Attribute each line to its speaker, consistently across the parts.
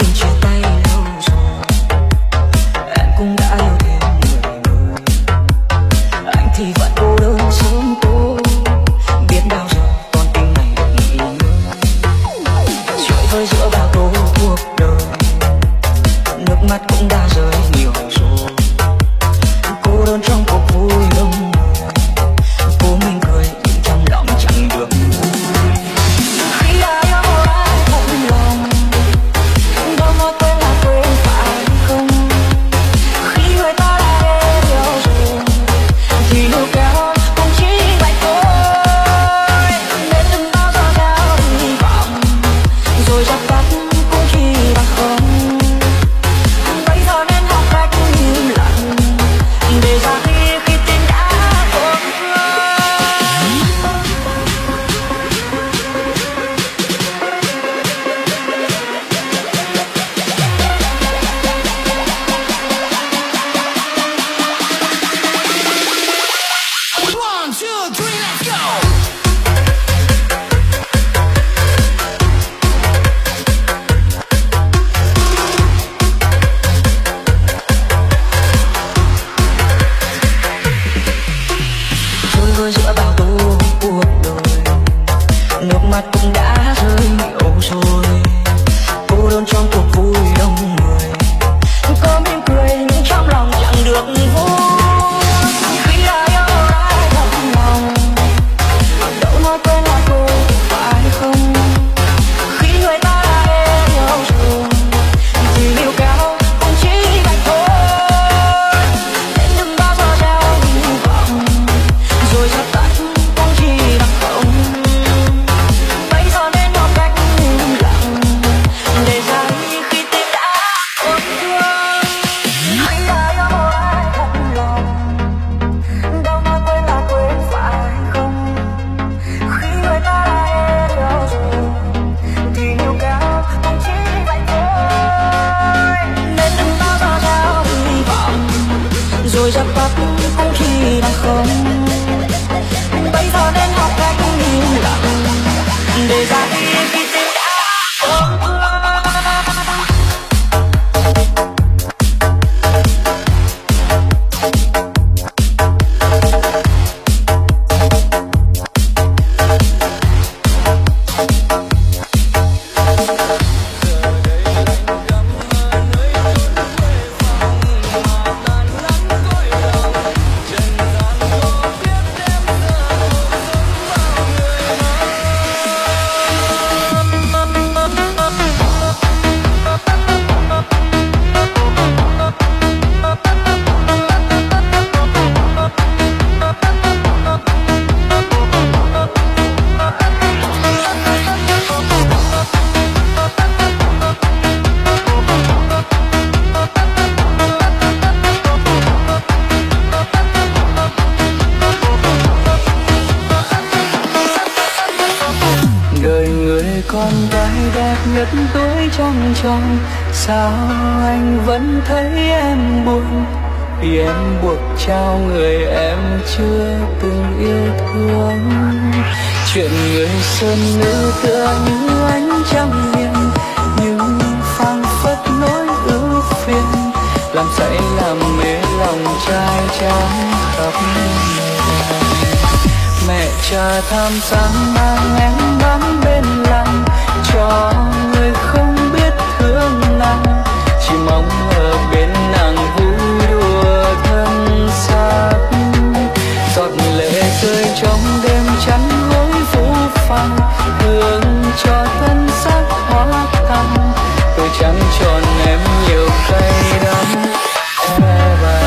Speaker 1: Sao anh vẫn thấy em buồn vì em buộc trao người em chưa từng yêu thương. Chuyện người sơn nữ tựa như ánh trăng hiền, nhưng phảng phất nỗi ưu phiền, làm say làm mê lòng trai trắng khắp nơi. Mẹ cha tham sáng mang em bám bên làng, cho người không biết thương nàng, chỉ mong ở bên nàng vui đùa thân xác. Giọt lệ rơi trong đêm chắn gối phũ phàng, hương cho thân xác hóa thắm. Tôi chẳng tròn em nhiều cay đắng e bà.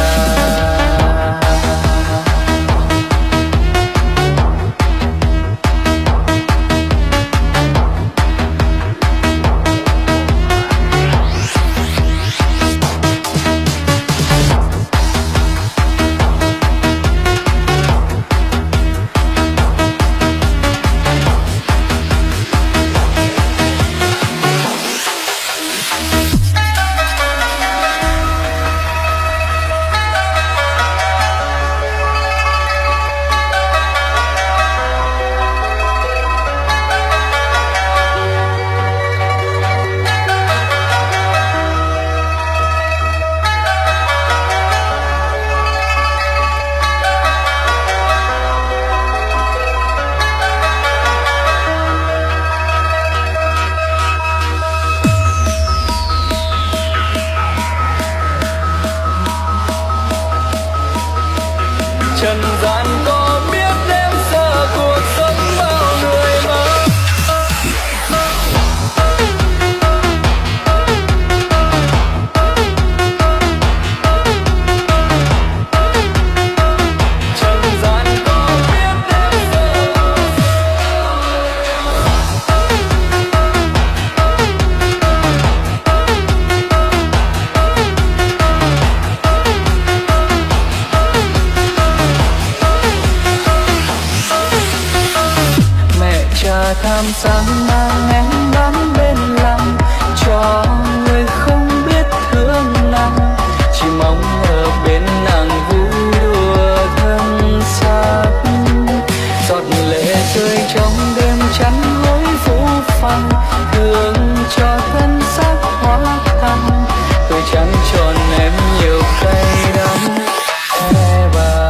Speaker 1: sang mang em bán bên làng cho người không biết thương nàng, chỉ mong ở bên nàng vui đùa thân xác. Giọt lệ rơi trong đêm chắn gối phũ phàng, thương cho thân xác hóa thành. Tôi chẳng tròn em nhiều cay đắng e bà.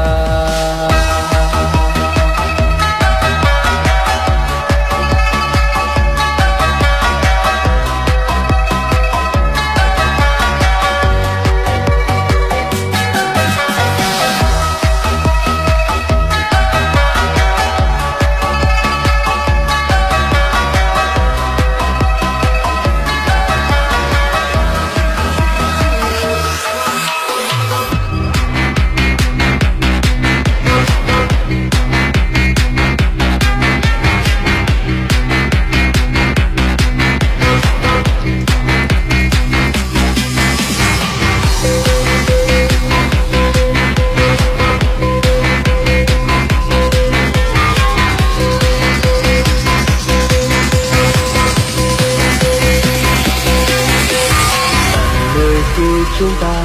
Speaker 2: Chúng ta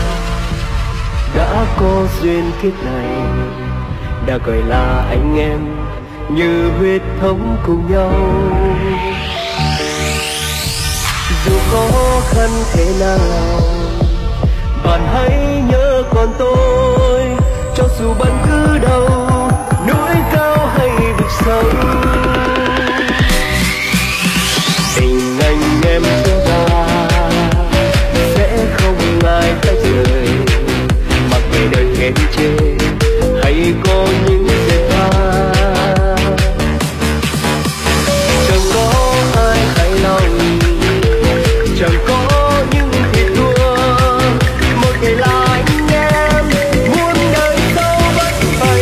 Speaker 2: đã có duyên kiếp này, đã gọi là anh em như huyết thống cùng nhau. Dù khó khăn thế nào, bạn hãy nhớ còn tôi, cho dù bất cứ đâu, núi cao hay vực sâu. Tình anh em chúng ta không ai cách rời, mặc kệ đời khen chê hay có những dệt hoa. Chẳng có ai hài lòng, chẳng có những thiệt thua, một ngày là anh em muôn đời sau bất bày.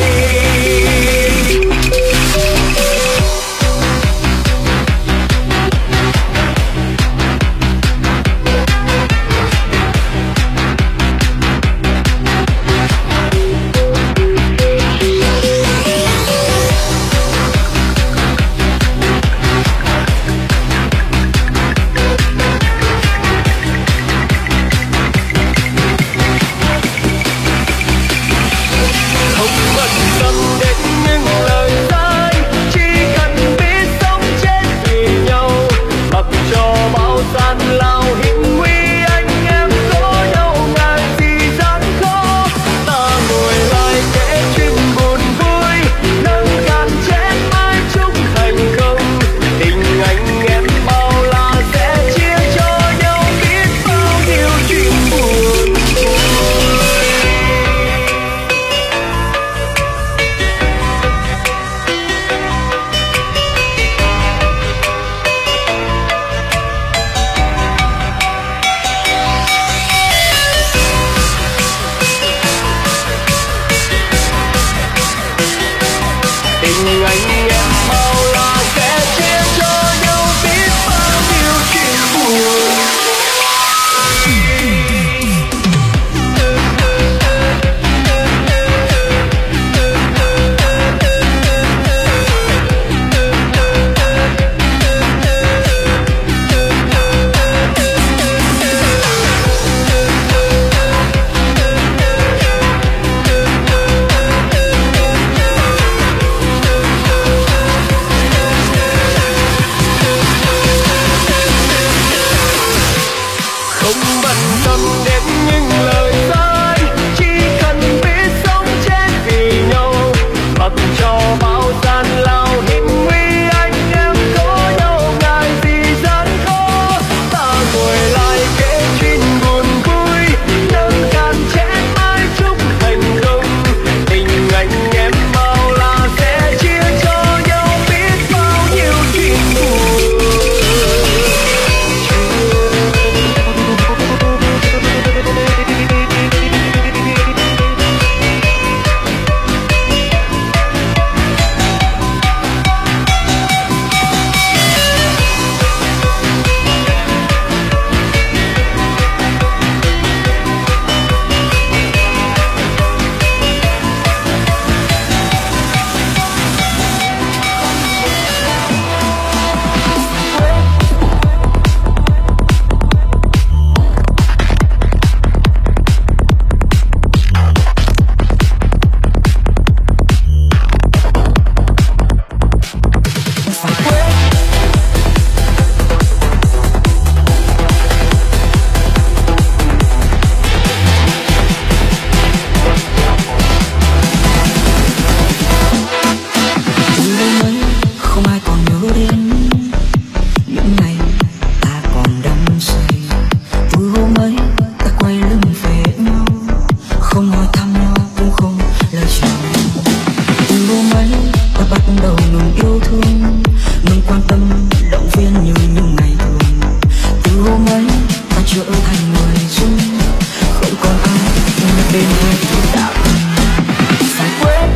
Speaker 1: thành người chung, không còn ai bên hai đạo phải quên.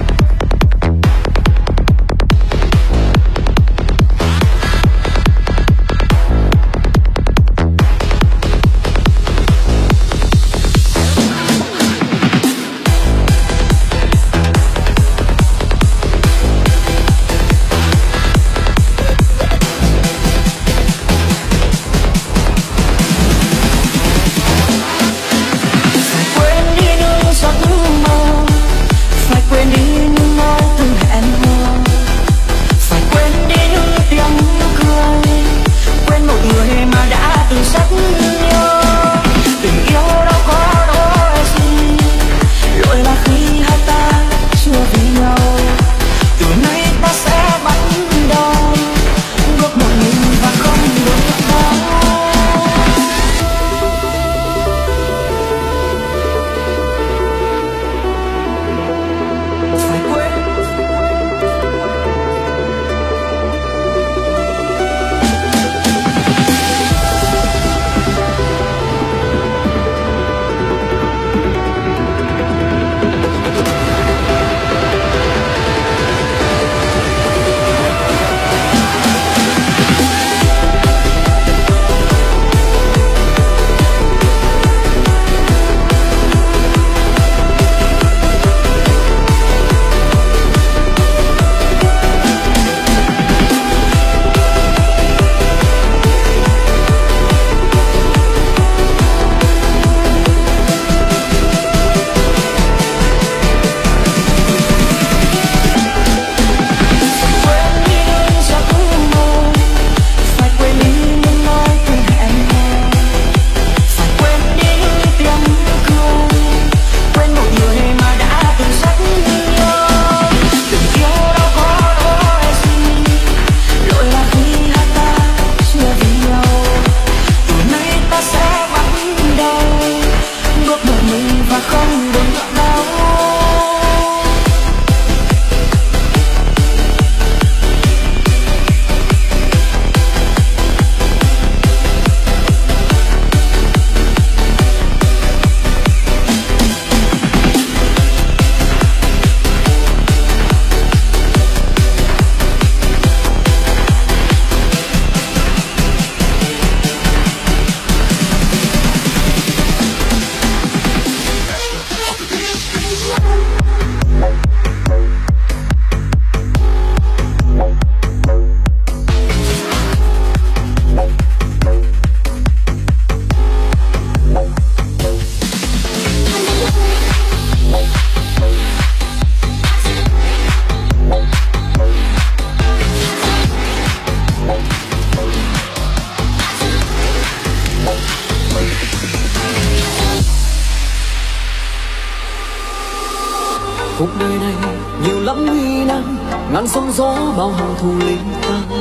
Speaker 2: cuộc đời này nhiều lắm nguy nan, ngàn sóng gió bao hàng thù linh tăng.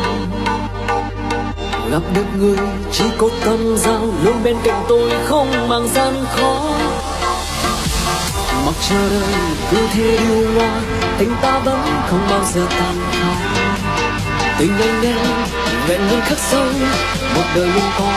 Speaker 2: Gặp được người chỉ có tâm giao, luôn bên cạnh tôi không mang gian khó. Mặc cho đời cứ thế điêu ngoa, tình ta vẫn không bao giờ tan khó. Tình anh em vẹn nguyên khắc sâu, một đời luôn có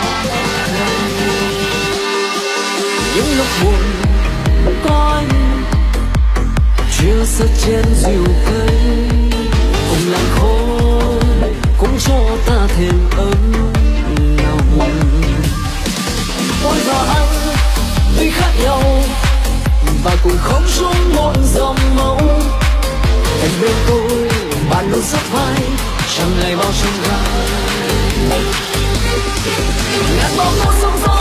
Speaker 2: những lúc buồn có anh chia sẻ trên dịu cây, cùng làng khói cũng cho ta thêm ấm lòng. Tôi và anh tuy khác nhau và cùng không chung một dòng máu, anh bên tôi bạn luôn sát vai chẳng ngày bao trong gai. Ngàn bóng mơ sóng gió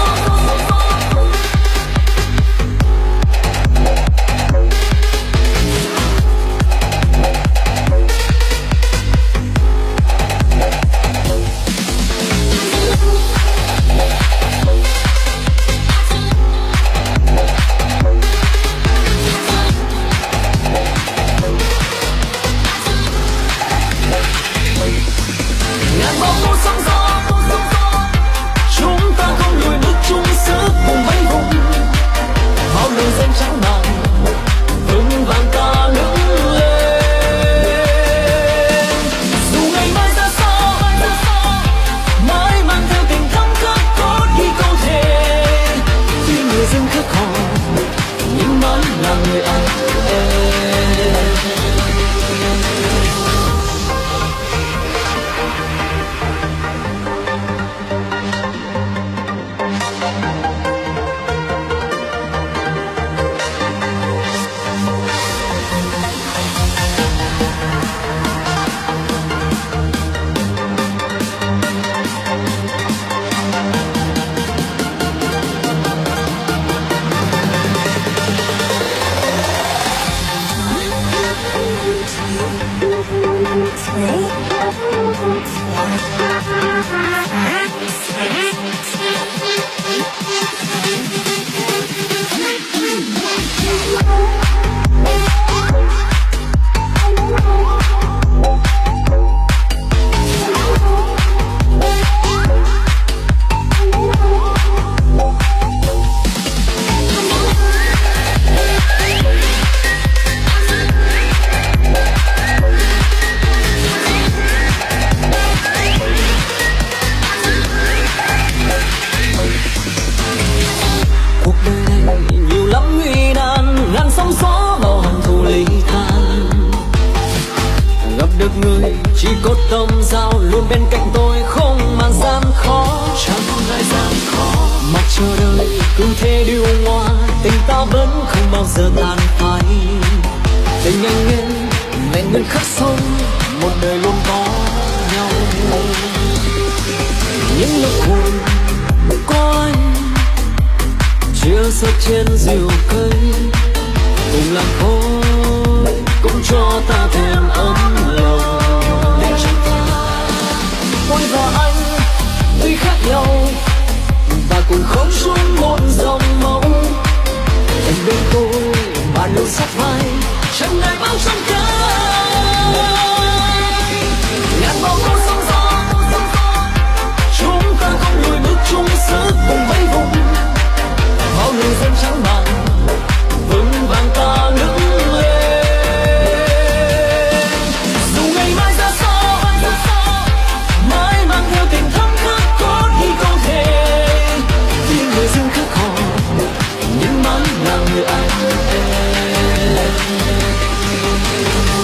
Speaker 2: chúng ta không lùi bước chỉ có tâm giao luôn bên cạnh tôi, không màn gian khó, chẳng ngại gian khó. Mặc cho đời cứ thế điêu ngoa, tình ta vẫn không bao giờ tàn phai. Tình anh em vẹn nguyên khắc sâu, một đời luôn có nhau. Những lúc buồn có anh chia sẻ trên rìu cây, cùng làm khói cũng cho ta thêm ấm lòng. Để cho ta tôi và anh tuy khác nhau và cùng không xuống một dòng máu. Anh bên tôi bạn luôn sát vai, chẳng ngại bao trong cơn ngàn bóng đêm sóng gió. Chúng ta không lùi bước chung sức cùng mấy vùng, bao người dân trắng màn vững vàng ta đứng lên. Dù ngày mai ra sao, mãi mang theo tình thắm khắc cốt khi không thể. Khi người dân khắc hò nhưng mãi là người anh em.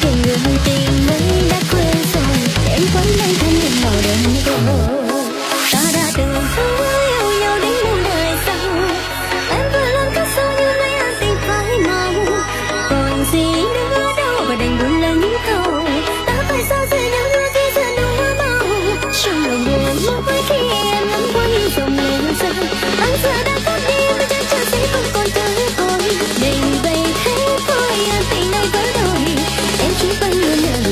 Speaker 3: thì người tình ấy đã quên rồi, em vẫn đang thân nhìn vào đơn cô. Ta đã từng yêu nhau đến muôn đời sau, em vừa luôn khắc sâu như mấy áng tình phai màu. Còn gì nữa đâu và đành buồn là những câu ta phải sao giữa những đôi khi dần đủ hoa màu. Trong lòng buồn mỗi khi em ngắm qua những dòng lệ rơi, anh giờ đã cất đi và chắc chắn sẽ không còn tới hồi. Đành vậy thế thôi, tình này vỡ đôi, em chỉ vẫn luôn ở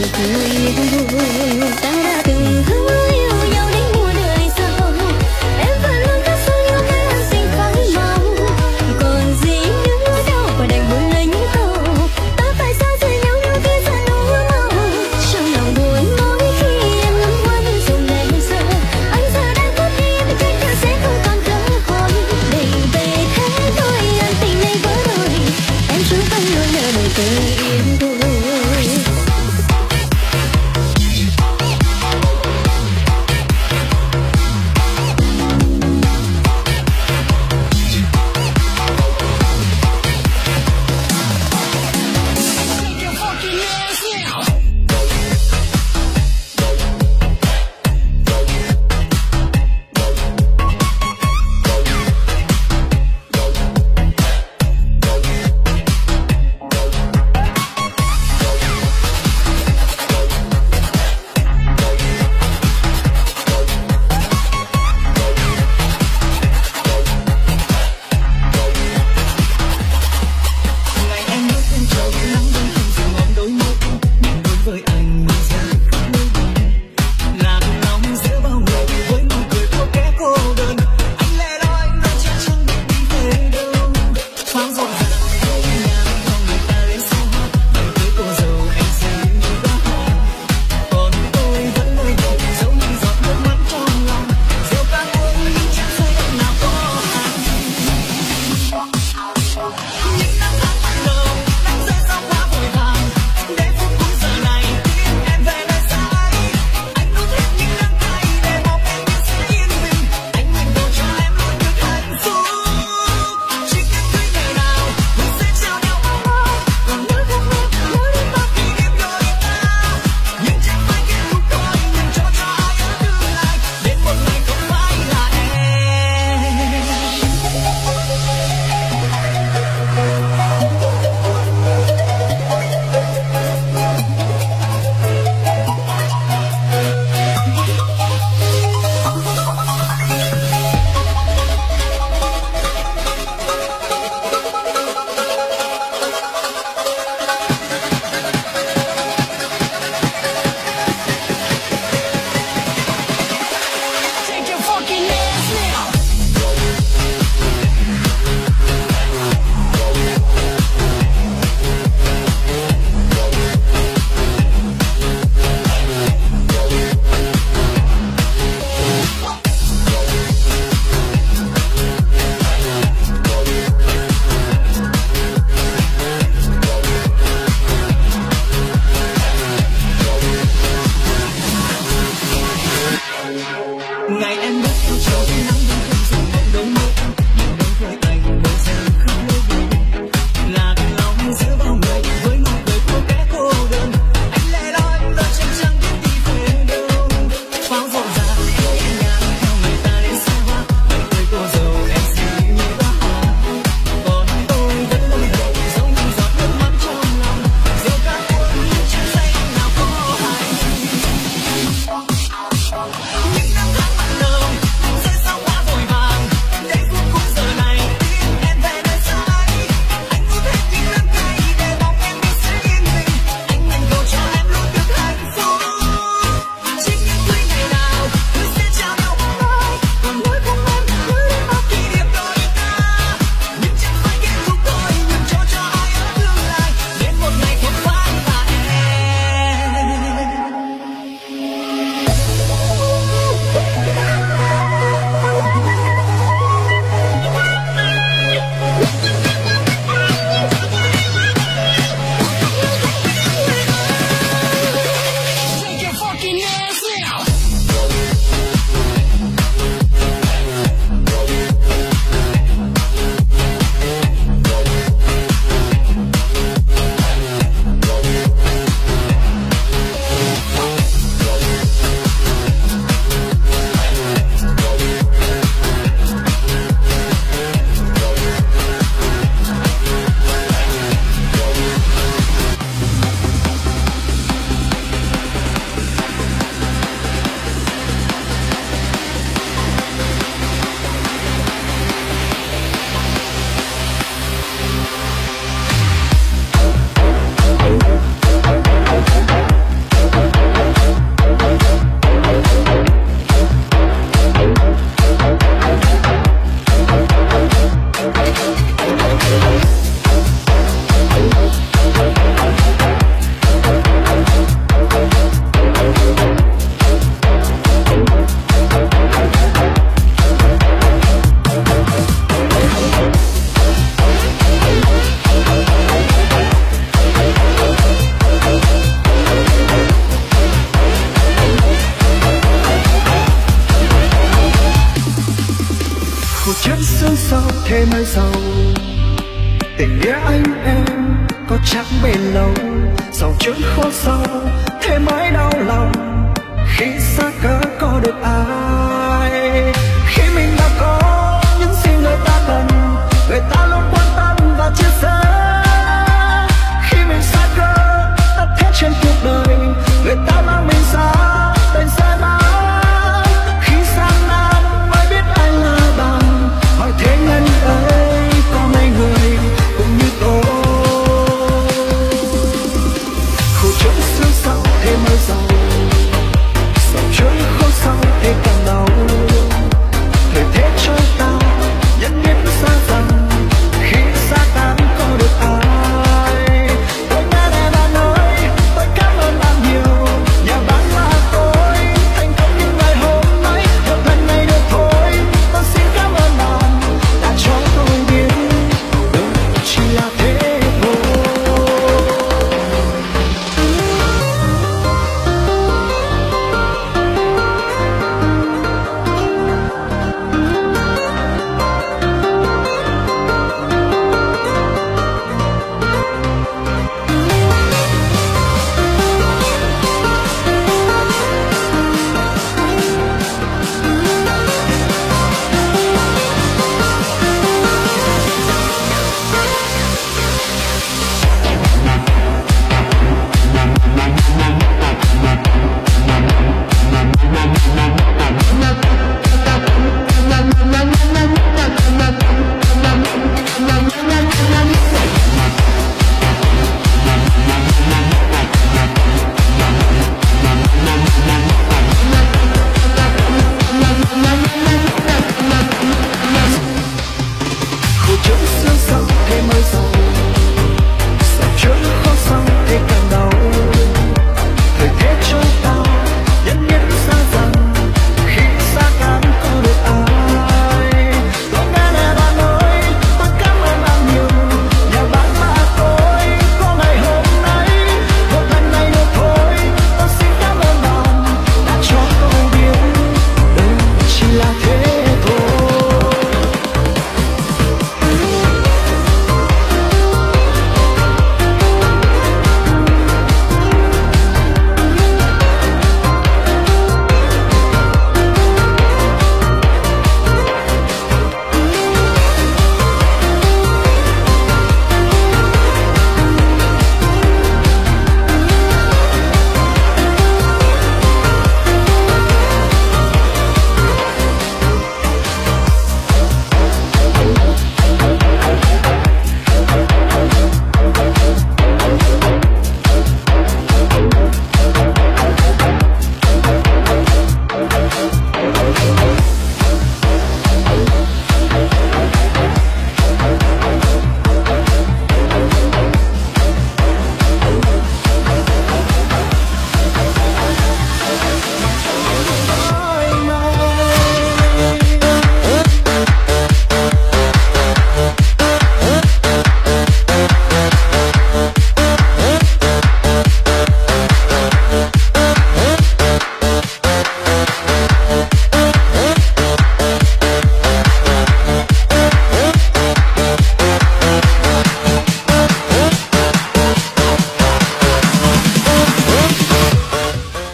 Speaker 2: xương sâu thế mới giàu. Tình nghĩa anh em có chắc bền lâu, dòng chốn khô sâu thế mới đau lòng. Khi xa cớ có được ai, khi mình đã có những gì người ta cần, người ta luôn quan tâm và chia sẻ. Khi mình xa cơ tất hết trên cuộc đời, người ta mang mình xa tên xe bán. Khi sang nan mới biết ai là bằng, hỏi thế nhân ơi có mấy người cũng như tôi. Khổ chỗ xương sâu thế mới giàu.